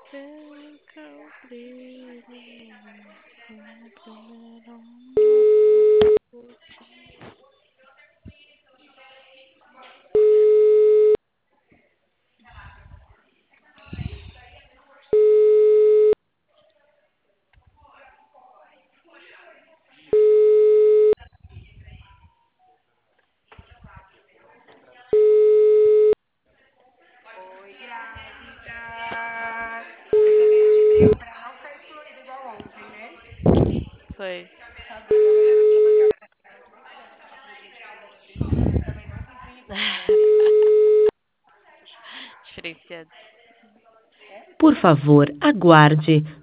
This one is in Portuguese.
Perca o brilho como primeiro amor. Oi, grávida. Você veio de frio pra não ser excluída igual ontem, né? Foi. Sabia, mas eu tinha mandado essa cara que você deve estar acreditando nisso. Você também não quis ir embora. Diferenciado. Por favor, aguarde.